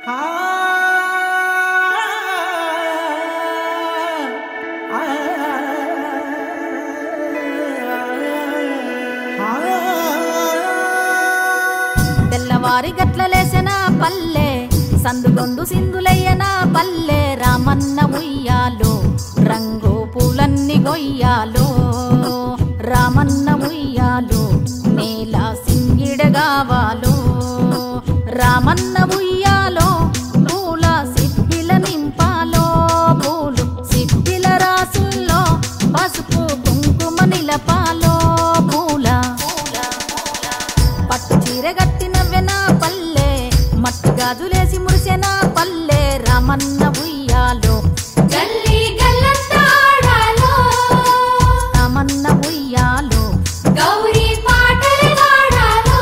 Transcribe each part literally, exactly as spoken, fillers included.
తెల్లవారి గట్లలేసిన పల్లె సందుగొందు సింధులయ్యన పల్లె రామన్న ఉయ్యాలో రంగు పూలన్నీ గొయ్యాలో రామన్న ఉయ్యాలో నేల సింగిడగావాలో రామన్న ఉయ్యాలో పూల సిప్పిల నింపాలో పూలు సిప్పిల రాసుల్లో పసుపు కుంకుమ నిలపాలో పూల పట్టు చీర గట్టినవ్వెన పల్లె మట్టు గాజులేసి మురిసెన పల్లె రామన్న ఉయ్యాలో గల్లీ గల్లంతాడాలో రామన్న ఉయ్యాలో గౌరీ పాటలు పాడాలో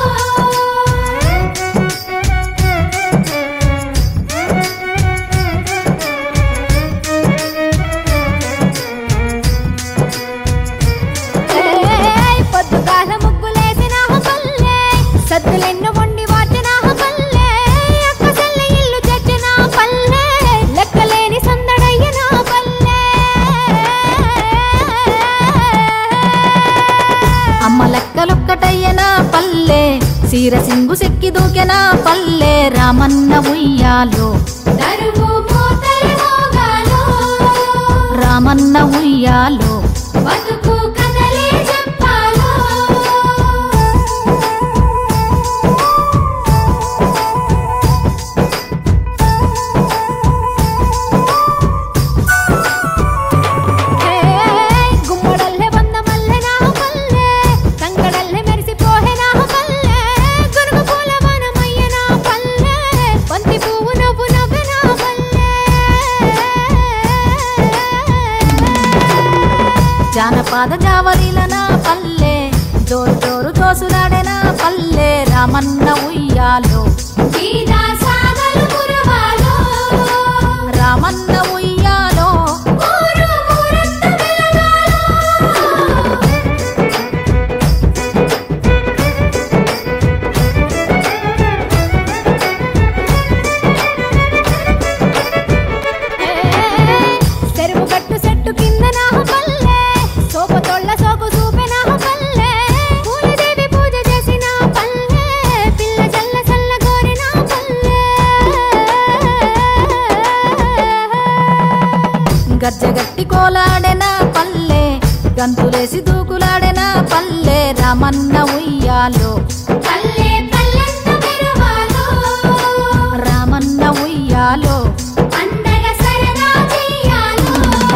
ఏయ్ పొద్దుగాల ముగ్గులేసిన పల్లె సద్దులెన్ను వండి వాచిన పల్లె అక్క చెల్లె ఇల్లు చచ్చిన పల్లె లెక్కలేని సందడయ్యన పల్లె అమ్మ లెక్కలొక్కటయ్యన పల్లె సీర సింగు సెక్కి దూకెన పల్లె రామన్న ఉయ్యాలో దరువు మోతలు మోగాలో రామన్న ఉయ్యాలో బతుకు కథలే చెప్పాలో ఏయ్ గుమ్మడల్లె వంద మల్లె నా పల్లె సంగడల్లె మెరిసిపోహె నా పల్లె గునుగు పూల వనమయ్య నా పల్లె బంతి పువ్వు నవ్వు నవ్వె నా పల్లె జానపద జావలిల నా పల్లె జోరు జోరు జోసులాడే నా పల్లె రామన్న ఉయ్యాలో సీదా సాగలు మురవాలో రామన్న ఉయ్యాలో ఊరు ఊరంతా వెలగాలో చెరువు గట్టు చెట్టు కింద నా పల్లె సోపతోళ్ళ సోకు చూపె నా పల్లె పూలదేవి పూజ చేసిన పల్లె పిల్ల చల్ల చల్ల గోరిన పల్లె గజ్జగట్టి కోలాడెన పల్లె గంతులేసి దూకులాడెన పల్లె రామన్న ఉయ్యాలో పల్లె పల్లెంత మెరవాలో రామన్న ఉయ్యాలో పండగ సరదా చెయ్యాలో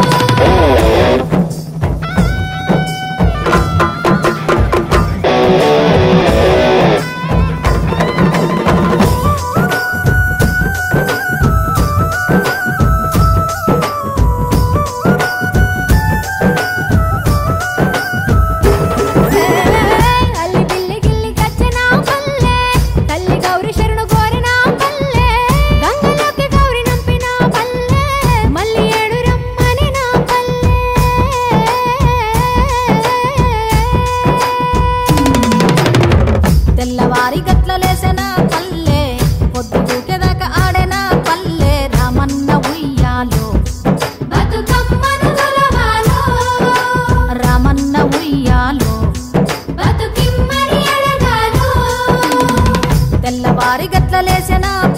అల్లి బిల్లి గిల్లి కచ్చిన పల్లె తల్లి గౌరి శరణు కోరిన పల్లె గంగలోకి గౌరి నంపిన పల్లె మల్లి ఏడు రమ్మని నా పల్లె తెల్లవారి గట్లలేసిన పల్లె పొద్దు దూకేదాకా ఆడెన పల్లె రామన్న ఉయ్యాలో బతుకమ్మను కొలవాలో రామన్న ఉయ్యాలో బతుకిమ్మని అడగాలో తెల్లవారి గట్లలేసిన